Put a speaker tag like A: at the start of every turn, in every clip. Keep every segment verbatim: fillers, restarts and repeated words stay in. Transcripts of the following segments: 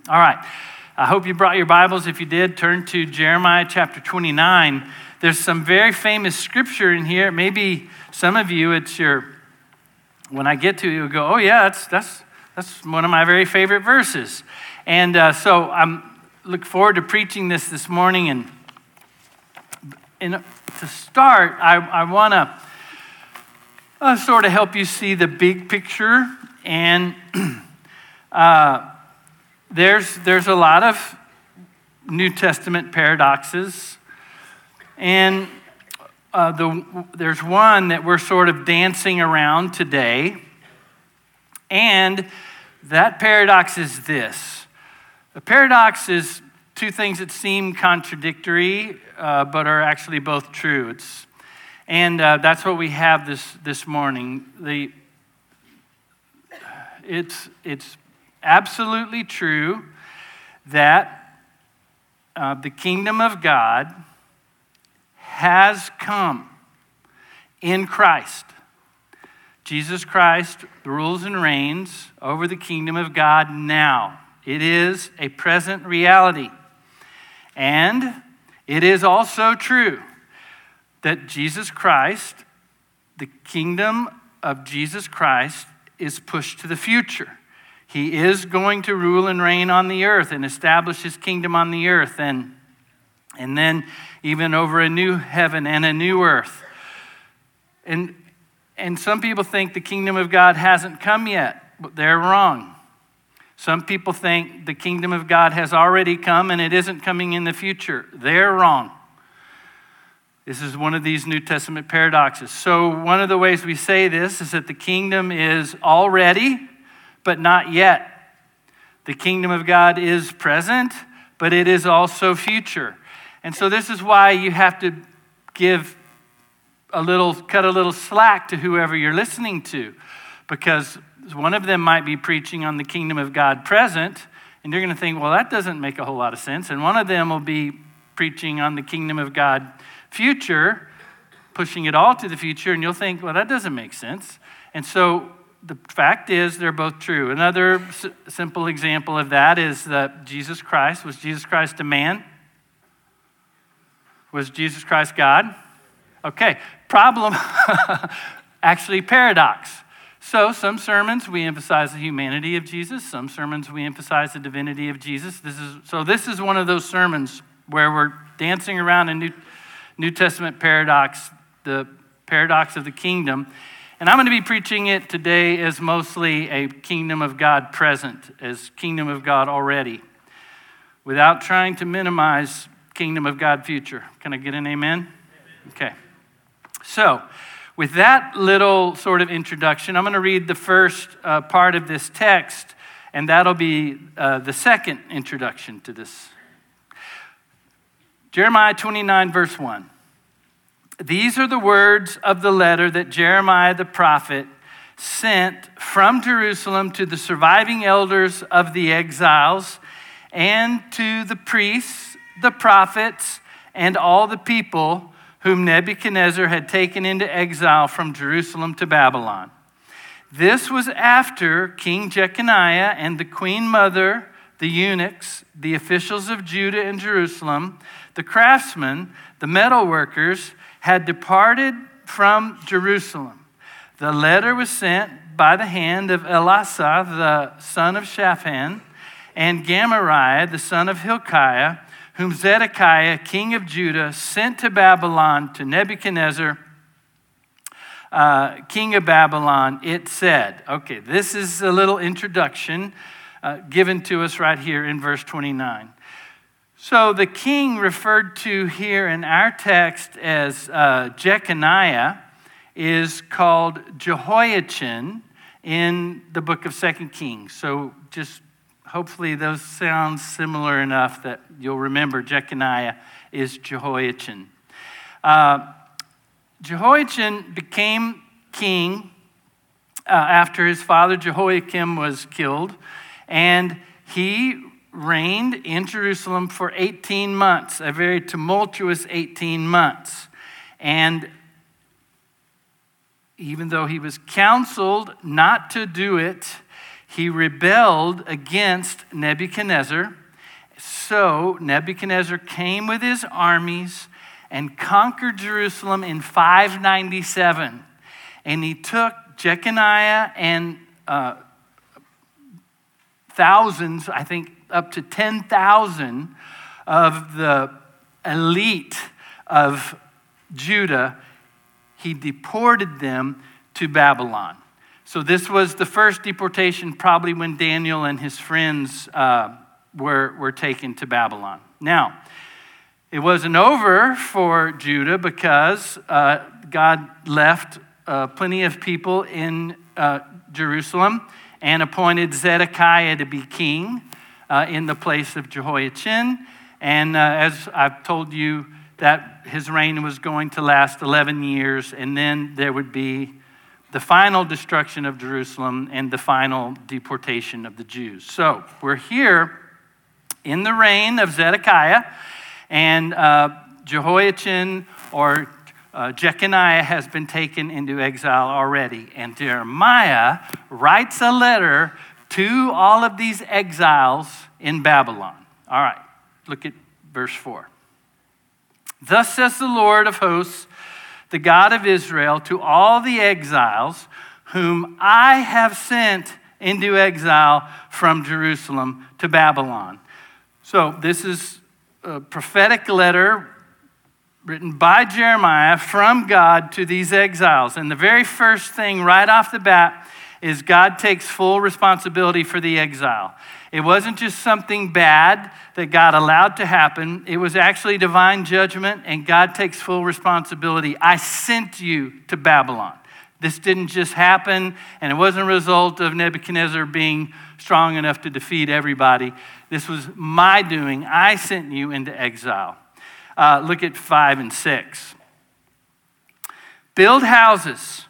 A: All right. I hope you brought your Bibles. If you did, turn to Jeremiah chapter twenty-nine. There's some very famous scripture in here. Maybe some of you, it's your, when I get to it, you'll go, oh yeah, that's that's that's one of my very favorite verses. And uh, so I'm look forward to preaching this this morning. And, and to start, I, I want to uh, sort of help you see the big picture. And uh, there's there's a lot of New Testament paradoxes. And uh, the, there's one that we're sort of dancing around today. And that paradox is this. The paradox is two things that seem contradictory, uh, but are actually both true. It's, and uh, that's what we have this, this morning. The, it's, it's absolutely true that uh, the kingdom of God has come in Christ. Jesus Christ rules and reigns over the kingdom of God now. It is a present reality. And it is also true that Jesus Christ, the kingdom of Jesus Christ, is pushed to the future. He is going to rule and reign on the earth and establish his kingdom on the earth, and, and then even over a new heaven and a new earth. And, and some people think the kingdom of God hasn't come yet, but they're wrong. Some people think the kingdom of God has already come and it isn't coming in the future. They're wrong. This is one of these New Testament paradoxes. So one of the ways we say this is that the kingdom is already, but not yet. The kingdom of God is present, but it is also future. And so this is why you have to give a little, cut a little slack to whoever you're listening to, because one of them might be preaching on the kingdom of God present, and you're going to think, well, that doesn't make a whole lot of sense. And one of them will be preaching on the kingdom of God future, pushing it all to the future, and you'll think, well, that doesn't make sense. And so the fact is, they're both true. Another s- simple example of that is that Jesus Christ, was Jesus Christ a man? Was Jesus Christ God? Okay, problem, actually paradox. So some sermons we emphasize the humanity of Jesus. Some sermons we emphasize the divinity of Jesus. This is so this is one of those sermons where we're dancing around a New, New Testament paradox, the paradox of the kingdom. And I'm going to be preaching it today as mostly a kingdom of God present, as kingdom of God already, without trying to minimize kingdom of God future. Can I get an amen? Amen. Okay. So, with that little sort of introduction, I'm going to read the first uh, part of this text, and that'll be uh, the second introduction to this. Jeremiah twenty-nine, verse one. These are the words of the letter that Jeremiah the prophet sent from Jerusalem to the surviving elders of the exiles and to the priests, the prophets, and all the people whom Nebuchadnezzar had taken into exile from Jerusalem to Babylon. This was after King Jeconiah and the queen mother, the eunuchs, the officials of Judah and Jerusalem, the craftsmen, the metal workers, had departed from Jerusalem. The letter was sent by the hand of Elasah, the son of Shaphan, and Gamariah, the son of Hilkiah, whom Zedekiah, king of Judah, sent to Babylon to Nebuchadnezzar, uh, king of Babylon. It said, okay, this is a little introduction uh, given to us right here in verse twenty-nine. So the king referred to here in our text as uh, Jeconiah is called Jehoiachin in the book of Second Kings. So just hopefully those sound similar enough that you'll remember Jeconiah is Jehoiachin. Uh, Jehoiachin became king uh, after his father Jehoiakim was killed, and he reigned in Jerusalem for eighteen months, a very tumultuous eighteen months. And even though he was counseled not to do it, he rebelled against Nebuchadnezzar. So Nebuchadnezzar came with his armies and conquered Jerusalem in five ninety-seven. And he took Jeconiah and uh, thousands, I think up to ten thousand of the elite of Judah. He deported them to Babylon. So this was the first deportation, probably when Daniel and his friends uh, were, were taken to Babylon. Now, it wasn't over for Judah because uh, God left uh, plenty of people in uh, Jerusalem and appointed Zedekiah to be king uh, in the place of Jehoiachin. And uh, as I've told you, that his reign was going to last eleven years, and then there would be the final destruction of Jerusalem and the final deportation of the Jews. So we're here in the reign of Zedekiah, and uh, Jehoiachin or uh, Jeconiah has been taken into exile already. And Jeremiah writes a letter to all of these exiles in Babylon. All right, look at verse four. Thus says the Lord of hosts, the God of Israel, to all the exiles whom I have sent into exile from Jerusalem to Babylon. So this is a prophetic letter written by Jeremiah from God to these exiles. And the very first thing right off the bat is God takes full responsibility for the exile. It wasn't just something bad that God allowed to happen. It was actually divine judgment, and God takes full responsibility. I sent you to Babylon. This didn't just happen, and it wasn't a result of Nebuchadnezzar being strong enough to defeat everybody. This was my doing. I sent you into exile. Uh, look at five and six. Build houses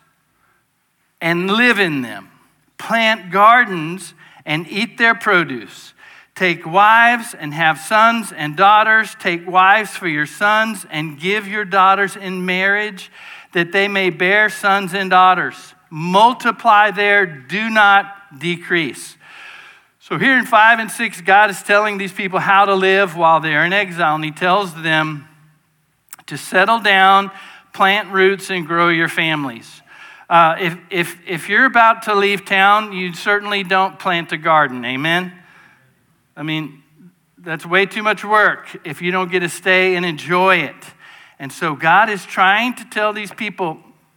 A: and live in them. Plant gardens and eat their produce. Take wives and have sons and daughters. Take wives for your sons and give your daughters in marriage, that they may bear sons and daughters. Multiply there, do not decrease. So here in five and six, God is telling these people how to live while they're in exile. And he tells them to settle down, plant roots, and grow your families. Uh, if, if, if you're about to leave town, you certainly don't plant a garden, amen? I mean, that's way too much work if you don't get to stay and enjoy it. And so God is trying to tell these people,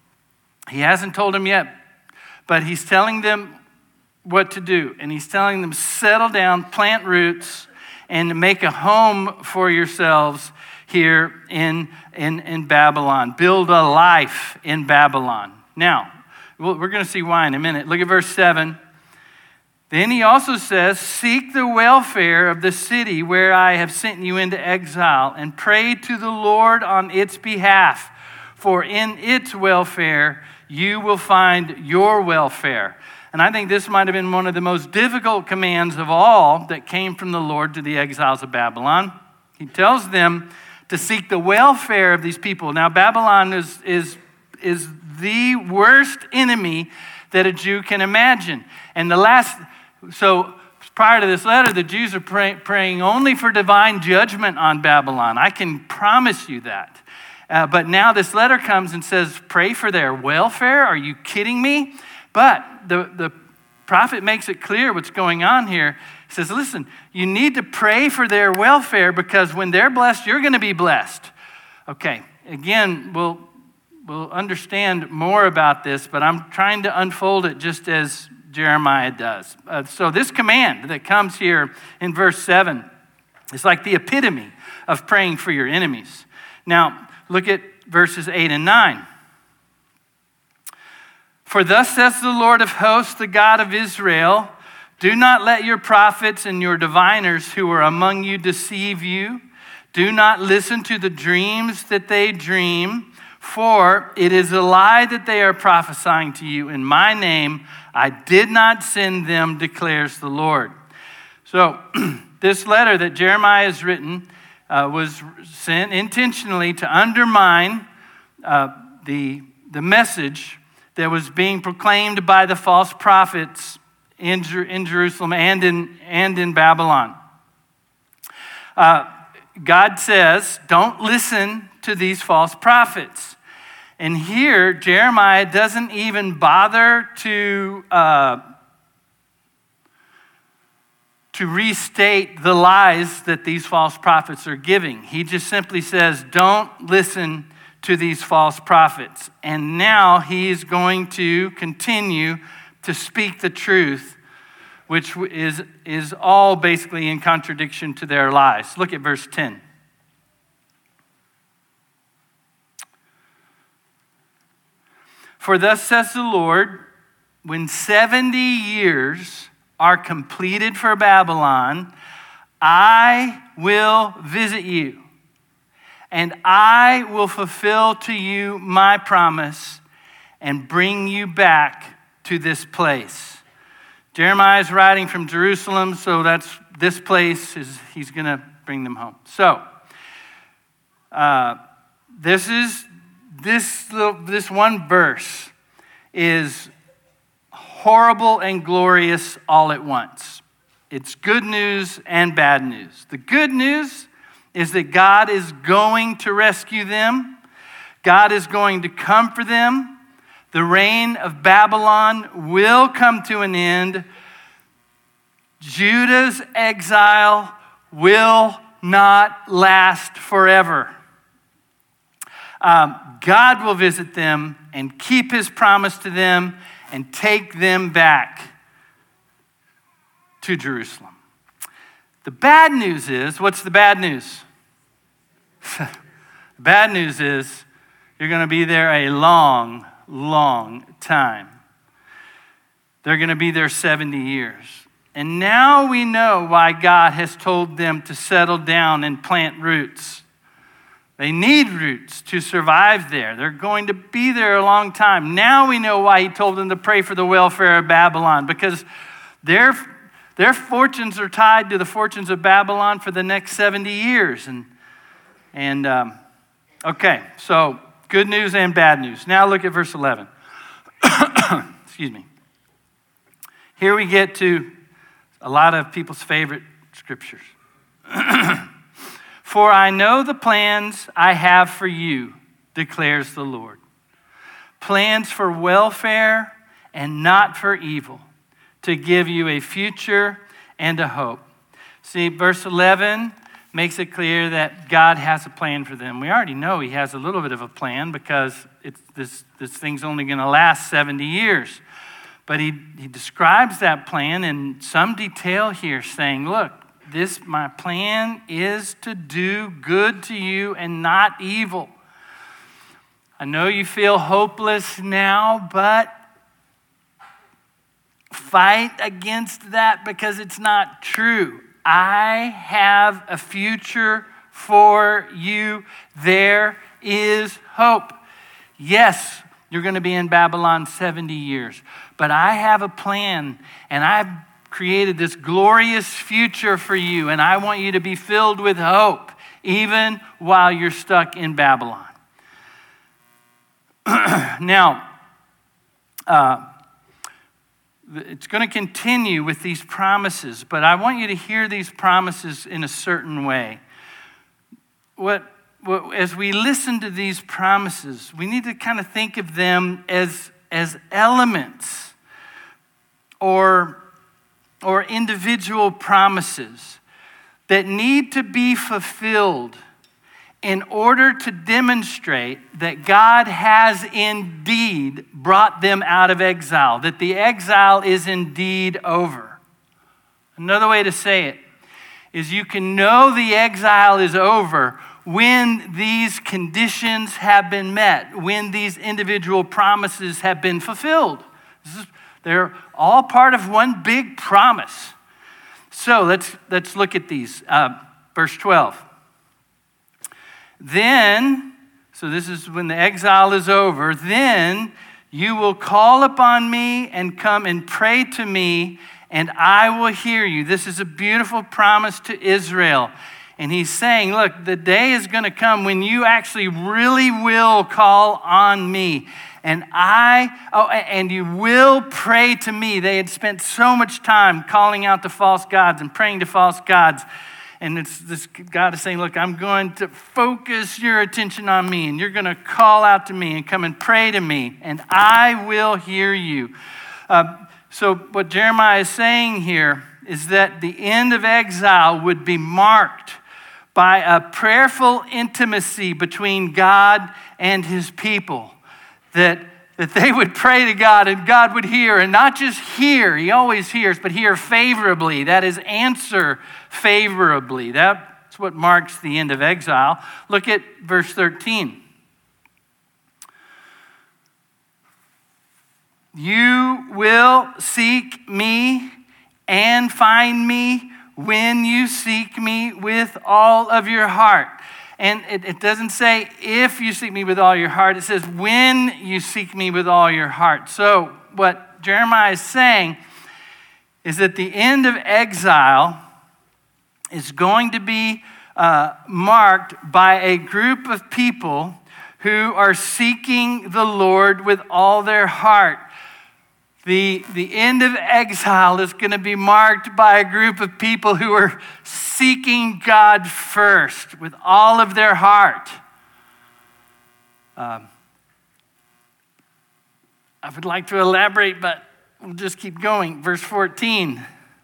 A: he hasn't told them yet, but he's telling them what to do. And he's telling them, settle down, plant roots, and make a home for yourselves here in, in, in Babylon. Build a life in Babylon. Now, we're going to see why in a minute. Look at verse seven. Then he also says, seek the welfare of the city where I have sent you into exile, and pray to the Lord on its behalf, for in its welfare you will find your welfare. And I think this might have been one of the most difficult commands of all that came from the Lord to the exiles of Babylon. He tells them to seek the welfare of these people. Now, Babylon is, is, is the worst enemy that a Jew can imagine. And the last, so prior to this letter, the Jews are pray, praying only for divine judgment on Babylon. I can promise you that. Uh, but now this letter comes and says, pray for their welfare. Are you kidding me? But the, the prophet makes it clear what's going on here. He says, listen, you need to pray for their welfare, because when they're blessed, you're going to be blessed. Okay, again, we'll We'll understand more about this, but I'm trying to unfold it just as Jeremiah does. Uh, so this command that comes here in verse seven is like the epitome of praying for your enemies. Now, look at verses eight and nine. For thus says the Lord of hosts, the God of Israel, do not let your prophets and your diviners who are among you deceive you. Do not listen to the dreams that they dream. For it is a lie that they are prophesying to you in my name. I did not send them, declares the Lord. So this letter that Jeremiah has written uh, was sent intentionally to undermine uh, the, the message that was being proclaimed by the false prophets in, in Jerusalem and in, and in Babylon. Uh, God says, don't listen to these false prophets. And here, Jeremiah doesn't even bother to, uh, to restate the lies that these false prophets are giving. He just simply says, don't listen to these false prophets. And now he is going to continue to speak the truth, which is, is all basically in contradiction to their lies. Look at verse ten. For thus says the Lord, when seventy years are completed for Babylon, I will visit you, and I will fulfill to you my promise and bring you back to this place. Jeremiah is writing from Jerusalem, so that's this place is he's going to bring them home. So uh, this is this little, this one verse is horrible and glorious all at once. It's good news and bad news. The good news is that God is going to rescue them. God is going to comfort them. The reign of Babylon will come to an end. Judah's exile will not last forever. Um, God will visit them and keep his promise to them and take them back to Jerusalem. The bad news is, what's the bad news? The bad news is you're going to be there a long, long time. They're going to be there seventy years. And now we know why God has told them to settle down and plant roots. They need roots to survive there. They're going to be there a long time. Now we know why he told them to pray for the welfare of Babylon, because their, their fortunes are tied to the fortunes of Babylon for the next seventy years. And, and um, okay, so good news and bad news. Now look at verse eleven. Excuse me. Here we get to a lot of people's favorite scriptures. For I know the plans I have for you, declares the Lord. Plans for welfare and not for evil, to give you a future and a hope. See, verse eleven makes it clear that God has a plan for them. We already know he has a little bit of a plan because it's, this, this thing's only going to last seventy years. But he, he describes that plan in some detail here, saying, look, this, my plan is to do good to you and not evil. I know you feel hopeless now, but fight against that because it's not true. I have a future for you. There is hope. Yes, you're going to be in Babylon seventy years, but I have a plan, and I've created this glorious future for you, and I want you to be filled with hope, even while you're stuck in Babylon. Now, uh, it's going to continue with these promises, but I want you to hear these promises in a certain way. What, what, as we listen to these promises, we need to kind of think of them as, as elements or or individual promises that need to be fulfilled in order to demonstrate that God has indeed brought them out of exile, that the exile is indeed over. Another way to say it is you can know the exile is over when these conditions have been met, when these individual promises have been fulfilled. This is They're all part of one big promise. So let's, let's look at these. Uh, verse twelve. Then, so this is when the exile is over, then you will call upon me and come and pray to me, and I will hear you. This is a beautiful promise to Israel. And he's saying, look, the day is going to come when you actually really will call on me. and I, oh, and you will pray to me. They had spent so much time calling out to false gods and praying to false gods. And it's this God is saying, look, I'm going to focus your attention on me, and you're going to call out to me and come and pray to me, and I will hear you. Uh, so what Jeremiah is saying here is that the end of exile would be marked by a prayerful intimacy between God and his people, that, that they would pray to God and God would hear, and not just hear, he always hears, but hear favorably, that is, answer favorably. That's what marks the end of exile. Look at verse thirteen. You will seek me and find me when you seek me with all of your heart. And it, it doesn't say if you seek me with all your heart. It says when you seek me with all your heart. So what Jeremiah is saying is that the end of exile is going to be uh, marked by a group of people who are seeking the Lord with all their heart. The, the end of exile is going to be marked by a group of people who are seeking God first with all of their heart. Um, I would like to elaborate, but we'll just keep going. Verse fourteen.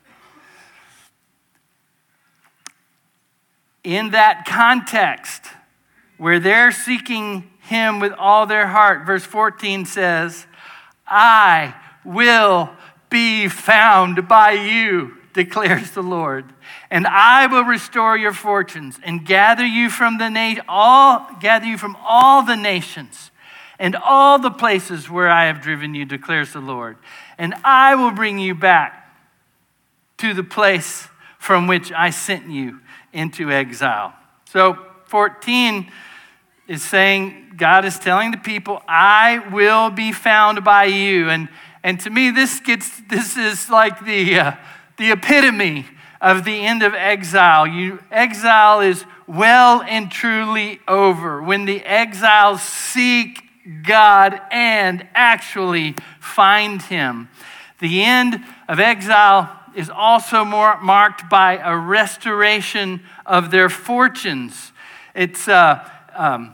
A: In that context, where they're seeking him with all their heart, verse fourteen says, I will be found by you, declares the Lord, and I will restore your fortunes and gather you from the na- all gather you from all the nations and all the places where I have driven you, declares the Lord, and I will bring you back to the place from which I sent you into exile. So fourteen is saying, God is telling the people, I will be found by you. And And to me, this gets this is like the uh, the epitome of the end of exile. You exile is well and truly over when the exiles seek God and actually find him. The end of exile is also more marked by a restoration of their fortunes. It's uh, um,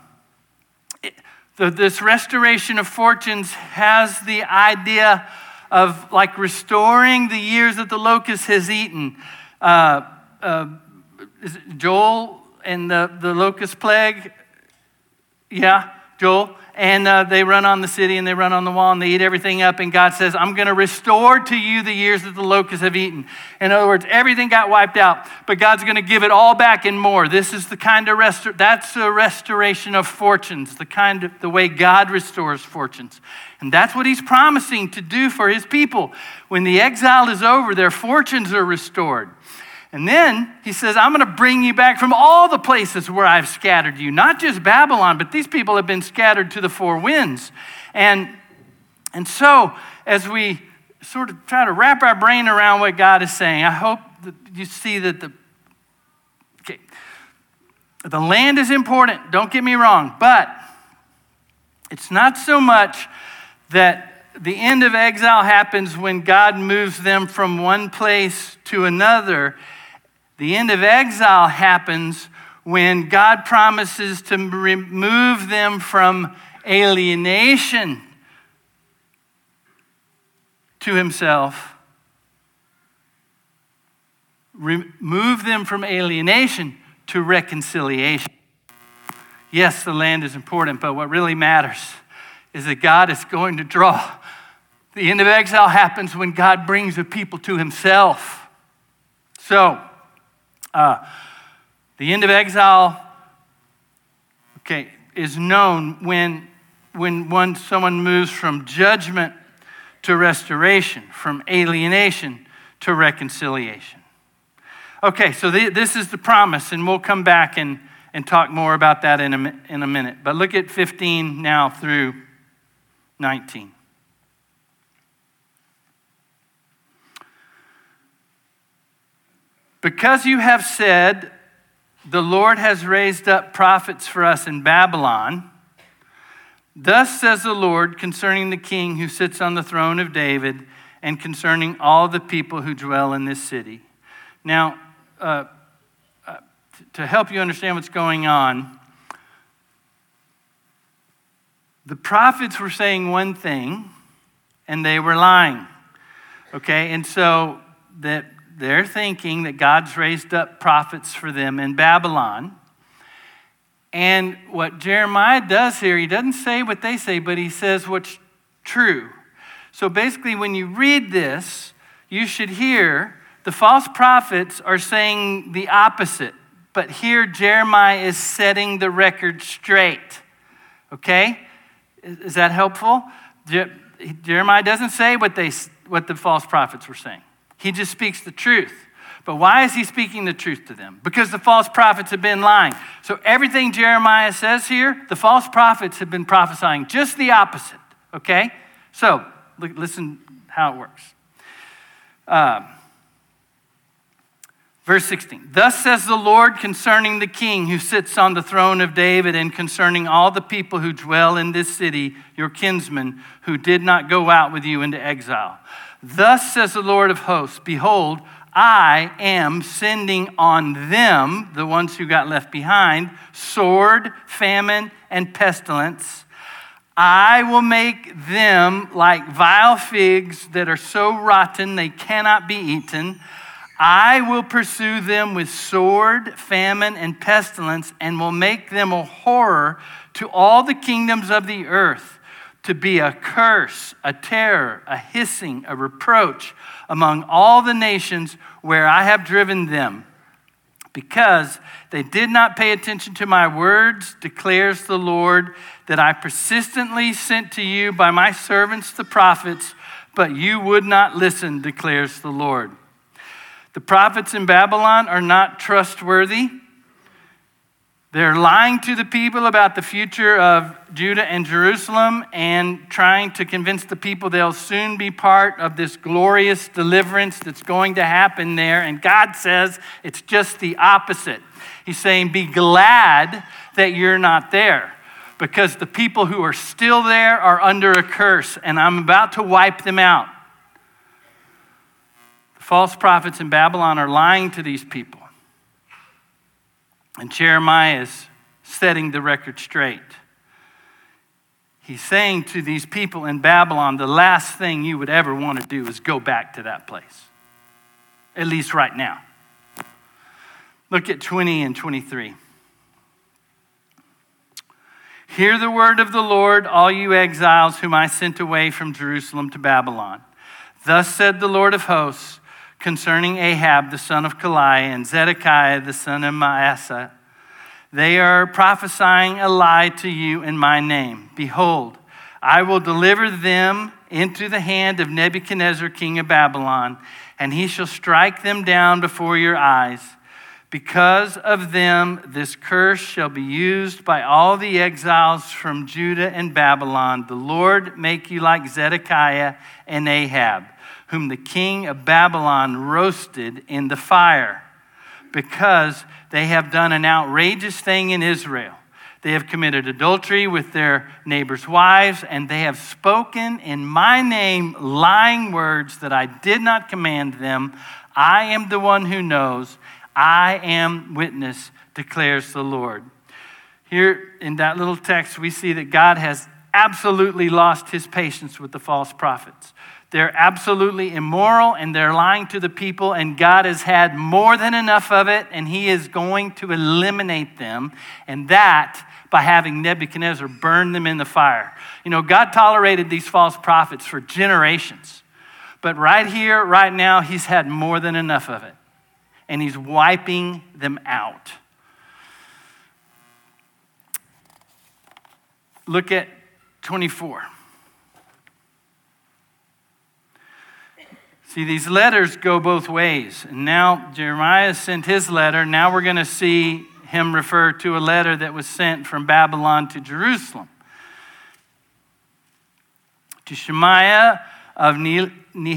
A: The, this restoration of fortunes has the idea of like restoring the years that the locust has eaten. Uh, uh, is it Joel and the, the locust plague? Yeah, Joel. And uh, they run on the city and they run on the wall and they eat everything up. And God says, I'm going to restore to you the years that the locusts have eaten. In other words, everything got wiped out, but God's going to give it all back and more. This is the kind of restor- that's a restoration of fortunes, the kind of the way God restores fortunes. And that's what he's promising to do for his people. When the exile is over, their fortunes are restored. And then he says, I'm going to bring you back from all the places where I've scattered you. Not just Babylon, but these people have been scattered to the four winds. And, and so, as we sort of try to wrap our brain around what God is saying, I hope that you see that the, okay, the land is important, don't get me wrong, but it's not so much that the end of exile happens when God moves them from one place to another. The end of exile happens when God promises to remove them from alienation to himself. Remove them from alienation to reconciliation. Yes, the land is important, but what really matters is that God is going to draw. The end of exile happens when God brings a people to himself. So, uh, the end of exile, okay, is known when when one someone moves from judgment to restoration, from alienation to reconciliation. Okay, so the, this is the promise, and we'll come back and, and talk more about that in a, in a minute. But look at fifteen now through nineteen. Because you have said, the Lord has raised up prophets for us in Babylon, Thus says the Lord concerning the king who sits on the throne of David and concerning all the people who dwell in this city. Now, uh, uh, t- to help you understand what's going on, the prophets were saying one thing and they were lying. Okay, and so that they're thinking that God's raised up prophets for them in Babylon. And what Jeremiah does here, he doesn't say what they say, but he says what's true. So basically, when you read this, you should hear the false prophets are saying the opposite. But here, Jeremiah is setting the record straight. Okay? Is that helpful? Je- Jeremiah doesn't say what they what the false prophets were saying. He just speaks the truth. But why is he speaking the truth to them? Because the false prophets have been lying. So everything Jeremiah says here, the false prophets have been prophesying just the opposite, okay? So listen how it works. Um, verse sixteen, thus says the Lord concerning the king who sits on the throne of David and concerning all the people who dwell in this city, your kinsmen, who did not go out with you into exile. Thus says the Lord of hosts, behold, I am sending on them, the ones who got left behind, sword, famine, and pestilence. I will make them like vile figs that are so rotten they cannot be eaten. I will pursue them with sword, famine, and pestilence, and will make them a horror to all the kingdoms of the earth, to be a curse, a terror, a hissing, a reproach among all the nations where I have driven them. Because they did not pay attention to my words, declares the Lord, that I persistently sent to you by my servants the prophets, but you would not listen, declares the Lord. The prophets in Babylon are not trustworthy. They're lying to the people about the future of Judah and Jerusalem and trying to convince the people they'll soon be part of this glorious deliverance that's going to happen there. And God says it's just the opposite. He's saying, be glad that you're not there, because the people who are still there are under a curse, and I'm about to wipe them out. The false prophets in Babylon are lying to these people. And Jeremiah is setting the record straight. He's saying to these people in Babylon, the last thing you would ever want to do is go back to that place. At least right now. Look at twenty and twenty-three. Hear the word of the Lord, all you exiles whom I sent away from Jerusalem to Babylon. Thus said the Lord of hosts, concerning Ahab, the son of Kaliah, and Zedekiah, the son of Maaseiah. They are prophesying a lie to you in my name. Behold, I will deliver them into the hand of Nebuchadnezzar, king of Babylon, and he shall strike them down before your eyes. Because of them, this curse shall be used by all the exiles from Judah and Babylon. The Lord make you like Zedekiah and Ahab, whom the king of Babylon roasted in the fire, because they have done an outrageous thing in Israel. They have committed adultery with their neighbors' wives, and they have spoken in my name lying words that I did not command them. I am the one who knows. I am witness, declares the Lord. Here in that little text, we see that God has absolutely lost his patience with the false prophets. They're absolutely immoral and they're lying to the people, and God has had more than enough of it, and he is going to eliminate them, and that by having Nebuchadnezzar burn them in the fire. You know, God tolerated these false prophets for generations, but right here, right now, he's had more than enough of it, and he's wiping them out. Look at twenty-four. See, these letters go both ways. And now Jeremiah sent his letter. Now we're going to see him refer to a letter that was sent from Babylon to Jerusalem. To Shemaiah of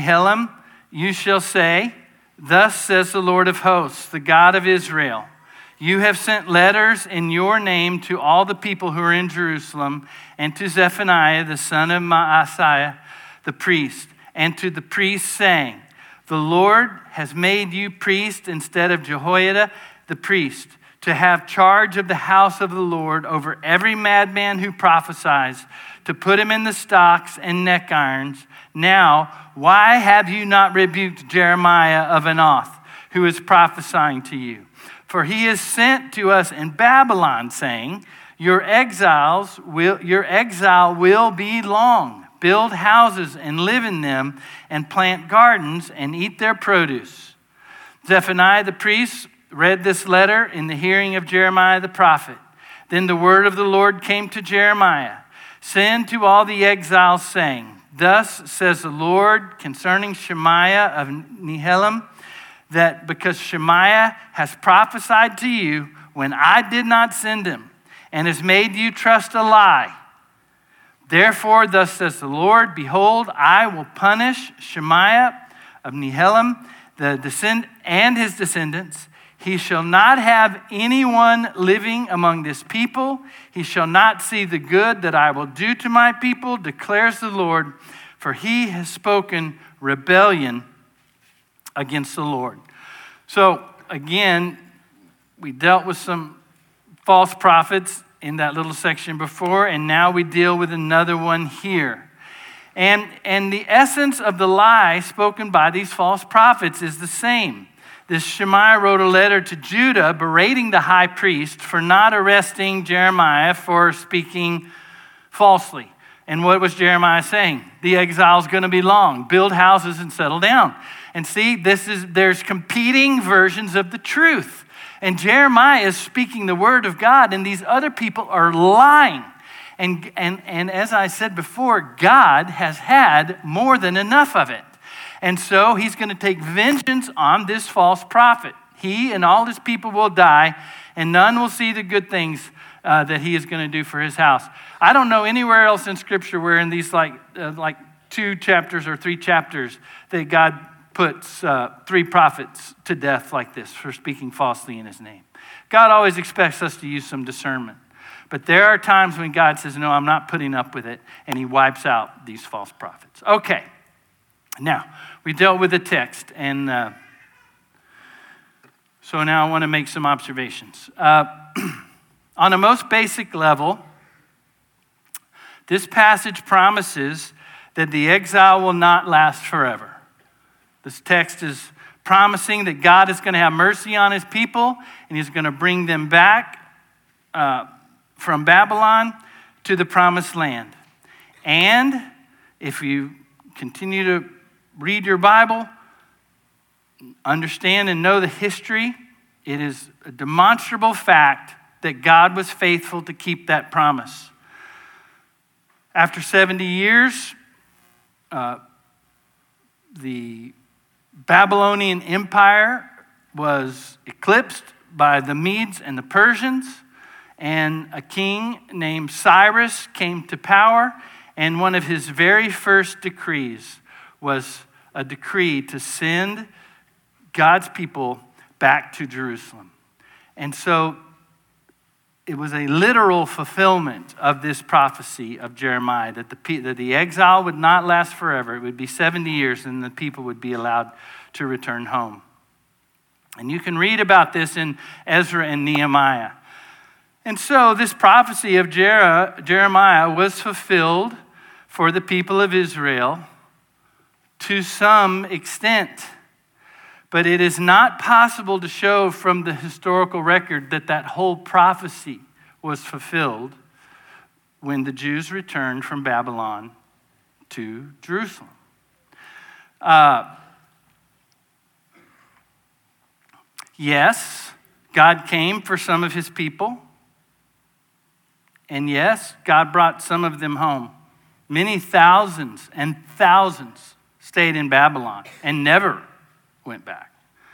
A: Nehelam, you shall say, thus says the Lord of hosts, the God of Israel, You have sent letters in your name to all the people who are in Jerusalem, and to Zephaniah, the son of Maaseiah, the priest, and to the priests, saying, the Lord has made you priest instead of Jehoiada the priest, to have charge of the house of the Lord over every madman who prophesies, to put him in the stocks and neck irons. Now, why have you not rebuked Jeremiah of Anath, who is prophesying to you? For he is sent to us in Babylon, saying, Your exiles will, your exile will be long. Build houses and live in them, and plant gardens and eat their produce. Zephaniah the priest read this letter in the hearing of Jeremiah the prophet. Then the word of the Lord came to Jeremiah. Send to all the exiles, saying, Thus says the Lord concerning Shemaiah of Nehelam, that because Shemaiah has prophesied to you when I did not send him, and has made you trust a lie, therefore, thus says the Lord, behold, I will punish Shemaiah of Nehelam the descend- and his descendants. He shall not have anyone living among this people. He shall not see the good that I will do to my people, declares the Lord, for he has spoken rebellion against the Lord. So, again, we dealt with some false prophets in that little section before, and now we deal with another one here. And, and the essence of the lie spoken by these false prophets is the same. This Shemaiah wrote a letter to Judah berating the high priest for not arresting Jeremiah for speaking falsely. And what was Jeremiah saying? The exile is going to be long. Build houses and settle down. And see, this is there's competing versions of the truth. And Jeremiah is speaking the word of God, and these other people are lying. And, and, and as I said before, God has had more than enough of it. And so he's going to take vengeance on this false prophet. He and all his people will die, and none will see the good things uh, that he is going to do for his house. I don't know anywhere else in Scripture where in these like uh, like two chapters or three chapters that God puts uh, three prophets to death like this for speaking falsely in his name. God always expects us to use some discernment. But there are times when God says, no, I'm not putting up with it, and he wipes out these false prophets. Okay, now, we dealt with the text, and uh, so now I want to make some observations. Uh, on a most basic level, this passage promises that the exile will not last forever. This text is promising that God is going to have mercy on his people, and he's going to bring them back uh, from Babylon to the promised land. And if you continue to read your Bible, understand and know the history, it is a demonstrable fact that God was faithful to keep that promise. After seventy years, uh, the Babylonian Empire was eclipsed by the Medes and the Persians, and a king named Cyrus came to power, and one of his very first decrees was a decree to send God's people back to Jerusalem. And so it was a literal fulfillment of this prophecy of Jeremiah, that the, that the exile would not last forever. It would be seventy years, and the people would be allowed to return home. And you can read about this in Ezra and Nehemiah. And so this prophecy of Jer- Jeremiah was fulfilled for the people of Israel to some extent. But it is not possible to show from the historical record that that whole prophecy was fulfilled when the Jews returned from Babylon to Jerusalem. Uh, yes, God came for some of his people. And yes, God brought some of them home. Many thousands and thousands stayed in Babylon and never went back.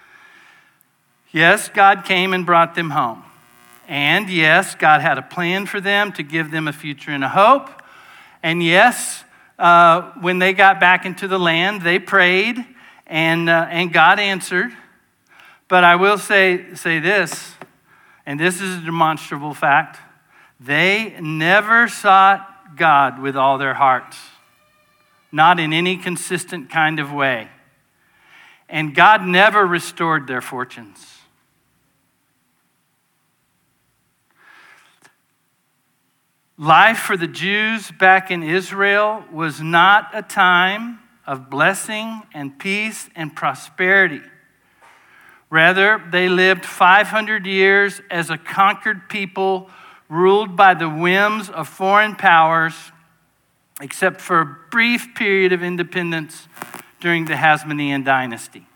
A: Yes, God came and brought them home. And yes, God had a plan for them to give them a future and a hope. And yes, uh, when they got back into the land, they prayed, and uh, and God answered. But I will say say this: and this is a demonstrable fact, they never sought God with all their hearts, not in any consistent kind of way. And God never restored their fortunes. Life for the Jews back in Israel was not a time of blessing and peace and prosperity. Rather, they lived five hundred years as a conquered people ruled by the whims of foreign powers, except for a brief period of independence during the Hasmonean dynasty.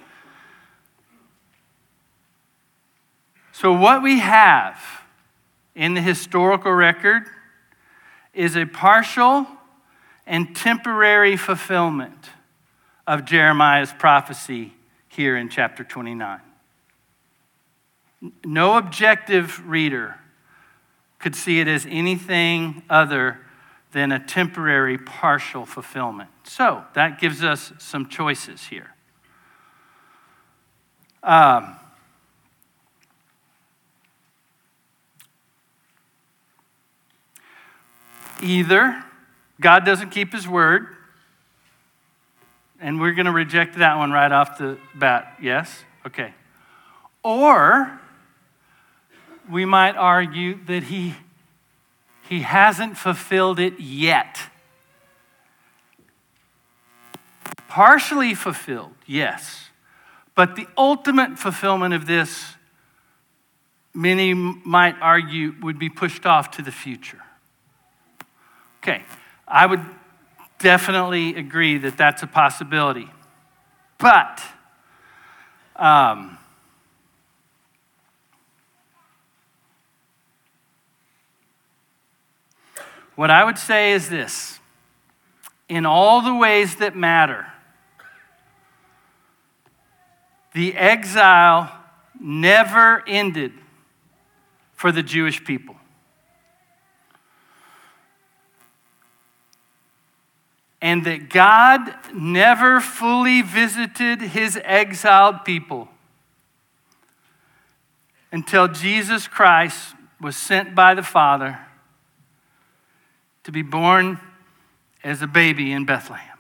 A: So what we have in the historical record is a partial and temporary fulfillment of Jeremiah's prophecy here in chapter twenty-nine. No objective reader could see it as anything other than a temporary partial fulfillment. So that gives us some choices here. Um, Either God doesn't keep his word, and we're going to reject that one right off the bat, yes? Okay. Or we might argue that he, he hasn't fulfilled it yet. Partially fulfilled, yes. But the ultimate fulfillment of this, many might argue, would be pushed off to the future. Okay, I would definitely agree that that's a possibility. But um, what I would say is this: in all the ways that matter, the exile never ended for the Jewish people. And that God never fully visited his exiled people until Jesus Christ was sent by the Father to be born as a baby in Bethlehem.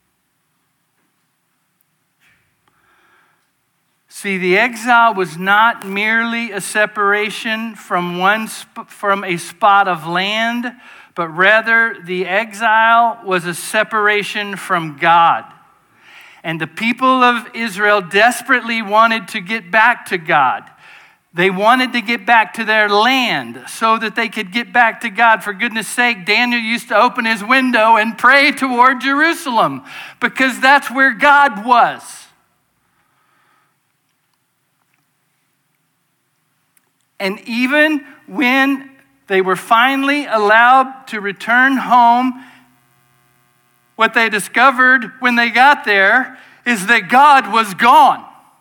A: See, the exile was not merely a separation from one sp- from a spot of land, but rather the exile was a separation from God. And the people of Israel desperately wanted to get back to God. They wanted to get back to their land so that they could get back to God. For goodness sake, Daniel used to open his window and pray toward Jerusalem because that's where God was. And even when they were finally allowed to return home, what they discovered when they got there is that God was gone.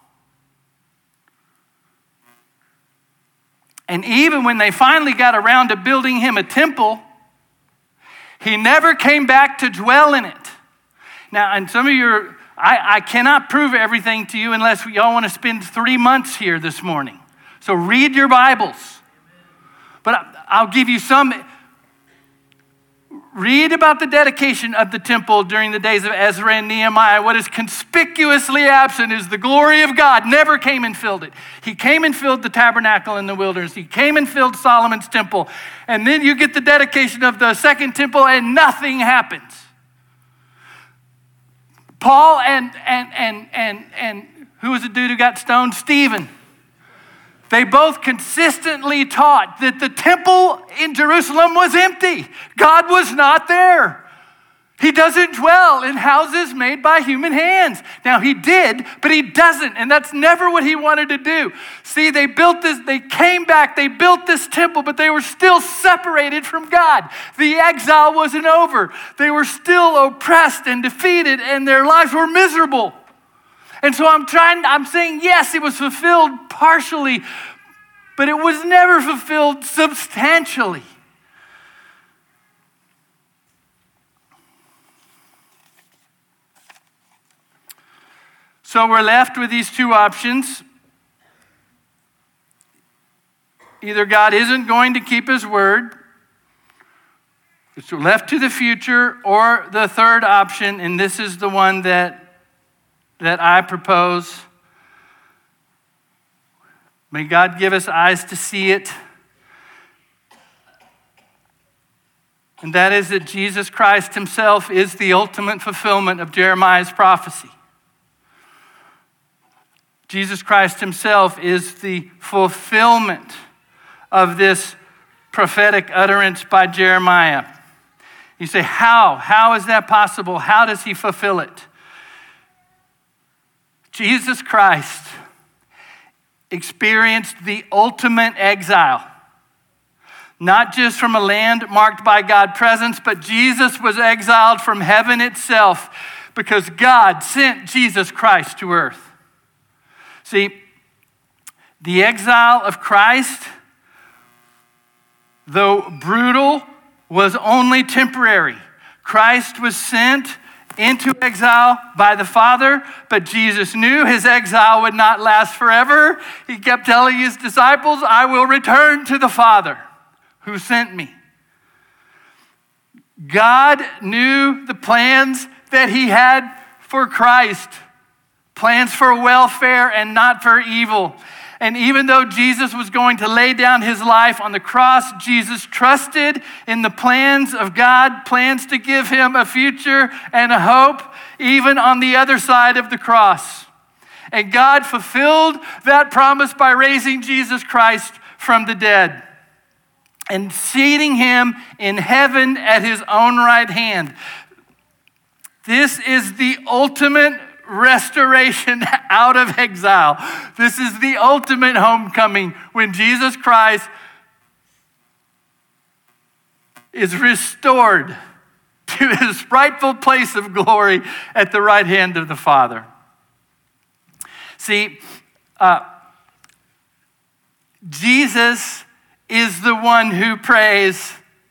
A: And even when they finally got around to building him a temple, he never came back to dwell in it. Now, and some of you are, I, I cannot prove everything to you unless we all want to spend three months here this morning. So read your Bibles. But I'll give you some. Read about the dedication of the temple during the days of Ezra and Nehemiah. What is conspicuously absent is the glory of God never came and filled it. He came and filled the tabernacle in the wilderness. He came and filled Solomon's temple. And then you get the dedication of the second temple and nothing happens. Paul and, and, and, and, and who was the dude who got stoned? Stephen. They both consistently taught that the temple in Jerusalem was empty. God was not there. He doesn't dwell in houses made by human hands. Now, he did, but he doesn't, and that's never what he wanted to do. See, they built this, they came back, they built this temple, but they were still separated from God. The exile wasn't over. They were still oppressed and defeated, and their lives were miserable. And so I'm trying, I'm saying, yes, it was fulfilled partially, but it was never fulfilled substantially. So we're left with these two options. Either God isn't going to keep his word, it's left to the future, or the third option, and this is the one that, that I propose. May God give us eyes to see it. And that is that Jesus Christ himself is the ultimate fulfillment of Jeremiah's prophecy. Jesus Christ himself is the fulfillment of this prophetic utterance by Jeremiah. You say, how? How is that possible? How does he fulfill it? Jesus Christ experienced the ultimate exile. Not just from a land marked by God's presence, but Jesus was exiled from heaven itself because God sent Jesus Christ to earth. See, the exile of Christ, though brutal, was only temporary. Christ was sent into exile by the Father, but Jesus knew his exile would not last forever. He kept telling his disciples, I will return to the Father who sent me. God knew the plans that he had for Christ, plans for welfare and not for evil. And even though Jesus was going to lay down his life on the cross, Jesus trusted in the plans of God, plans to give him a future and a hope, even on the other side of the cross. And God fulfilled that promise by raising Jesus Christ from the dead and seating him in heaven at his own right hand. This is the ultimate restoration out of exile. This is the ultimate homecoming when Jesus Christ is restored to his rightful place of glory at the right hand of the Father. See, uh, Jesus is the one who prays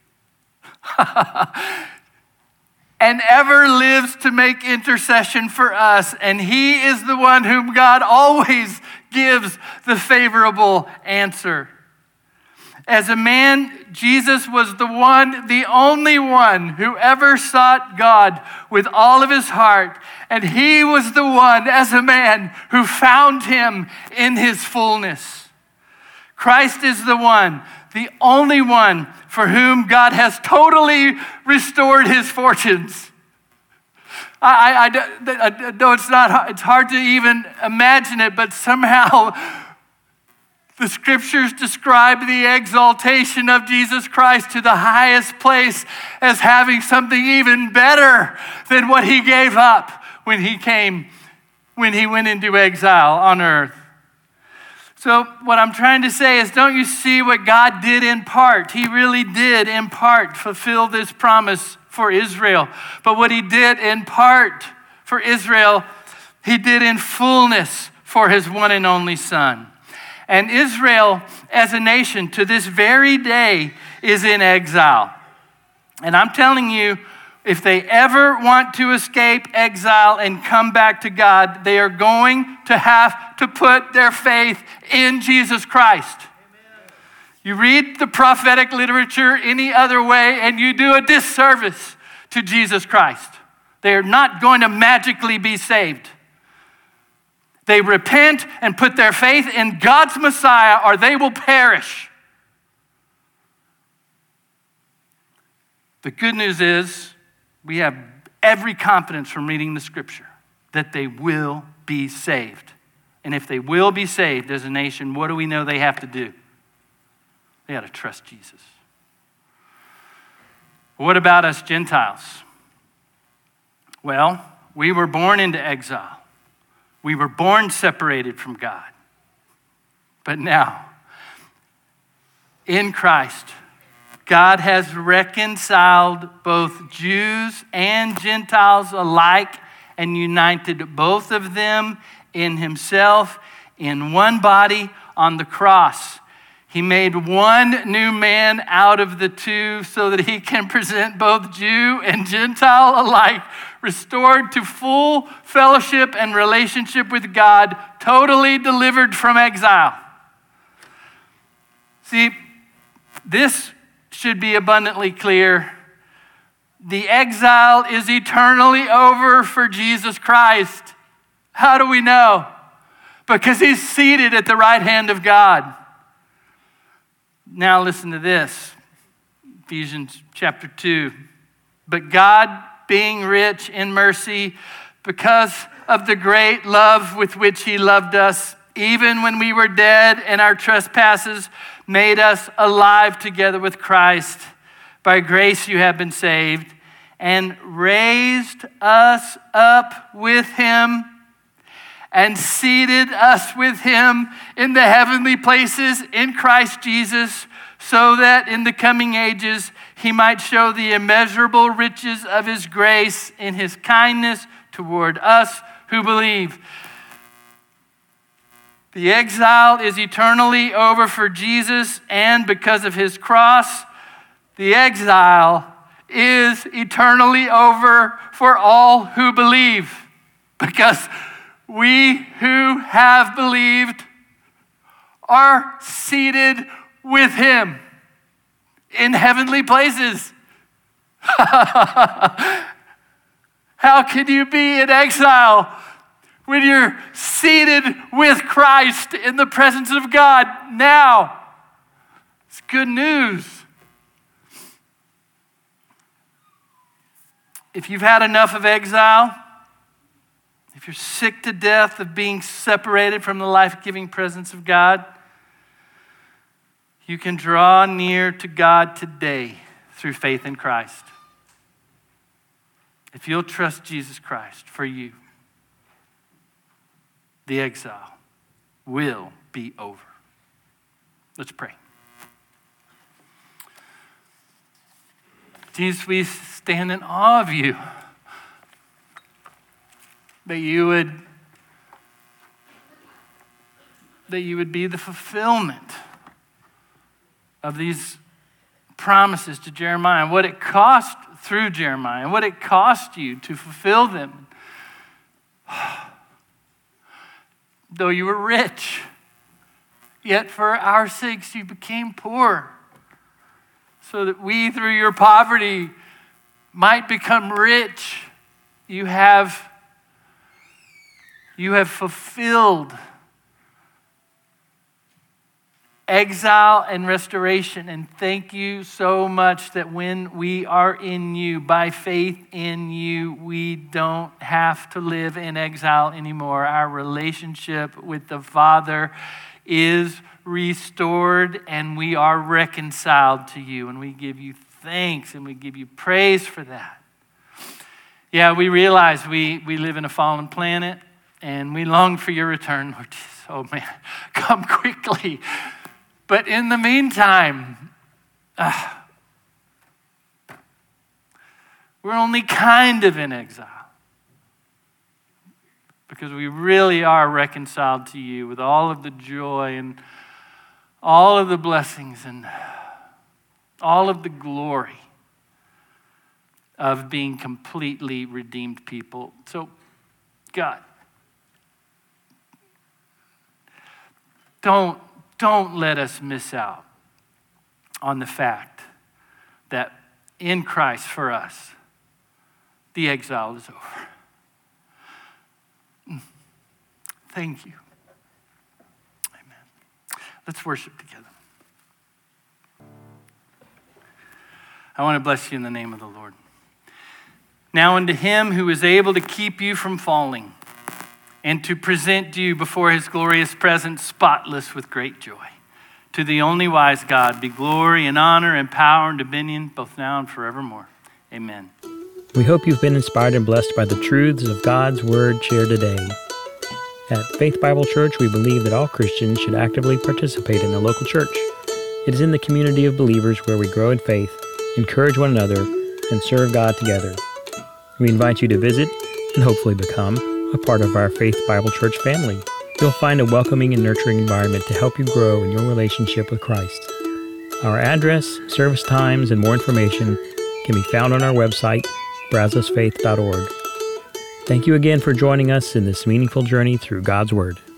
A: and ever lives to make intercession for us. And he is the one whom God always gives the favorable answer. As a man, Jesus was the one, the only one who ever sought God with all of his heart. And he was the one, as a man, who found him in his fullness. Christ is the one, the only one for whom God has totally restored his fortunes. I, I, I, I know it's not, it's hard to even imagine it, but somehow the scriptures describe the exaltation of Jesus Christ to the highest place as having something even better than what he gave up when he came, when he went into exile on earth. So what I'm trying to say is, don't you see what God did in part? He really did in part fulfill this promise for Israel. But what he did in part for Israel, he did in fullness for his one and only Son. And Israel as a nation to this very day is in exile. And I'm telling you, if they ever want to escape exile and come back to God, they are going to have to put their faith in Jesus Christ. Amen. You read the prophetic literature any other way, and you do a disservice to Jesus Christ. They are not going to magically be saved. They repent and put their faith in God's Messiah, or they will perish. The good news is, we have every confidence from reading the scripture that they will be saved. And if they will be saved as a nation, what do we know they have to do? They got to trust Jesus. What about us Gentiles? Well, we were born into exile. We were born separated from God. But now, in Christ, God has reconciled both Jews and Gentiles alike and united both of them in himself in one body on the cross. He made one new man out of the two so that he can present both Jew and Gentile alike, restored to full fellowship and relationship with God, totally delivered from exile. See, this should be abundantly clear. The exile is eternally over for Jesus Christ. How do we know? Because he's seated at the right hand of God. Now listen to this. Ephesians chapter two. But God, being rich in mercy, because of the great love with which he loved us, even when we were dead and our trespasses, made us alive together with Christ. By grace you have been saved, and raised us up with him, and seated us with him in the heavenly places in Christ Jesus, so that in the coming ages he might show the immeasurable riches of his grace in his kindness toward us who believe. The exile is eternally over for Jesus, and because of his cross, the exile is eternally over for all who believe, because we who have believed are seated with him in heavenly places. How can you be in exile when you're seated with Christ in the presence of God now? It's good news. If you've had enough of exile, if you're sick to death of being separated from the life-giving presence of God, you can draw near to God today through faith in Christ. If you'll trust Jesus Christ for you, the exile will be over. Let's pray. Jesus, we stand in awe of you, that you would, that you would be the fulfillment of these promises to Jeremiah, and what it cost through Jeremiah, and what it cost you to fulfill them. Though you were rich, yet for our sakes you became poor, so that we through your poverty might become rich. You have, you have fulfilled exile and restoration. And thank you so much that when we are in you, by faith in you, we don't have to live in exile anymore. Our relationship with the Father is restored, and we are reconciled to you. And we give you thanks and we give you praise for that. Yeah, we realize we, we live in a fallen planet, and we long for your return, Lord Jesus. Oh man, come quickly. But in the meantime, uh, we're only kind of in exile, because we really are reconciled to you with all of the joy and all of the blessings and all of the glory of being completely redeemed people. So, God, don't Don't let us miss out on the fact that in Christ for us, the exile is over. Thank you. Amen. Let's worship together. I want to bless you in the name of the Lord. Now unto him who is able to keep you from falling, and to present you before his glorious presence spotless with great joy. To the only wise God be glory and honor and power and dominion, both now and forevermore. Amen.
B: We hope you've been inspired and blessed by the truths of God's Word shared today. At Faith Bible Church, we believe that all Christians should actively participate in the local church. It is in the community of believers where we grow in faith, encourage one another, and serve God together. We invite you to visit and hopefully become a part of our Faith Bible Church family. You'll find a welcoming and nurturing environment to help you grow in your relationship with Christ. Our address, service times, and more information can be found on our website, brazos faith dot org. Thank you again for joining us in this meaningful journey through God's Word.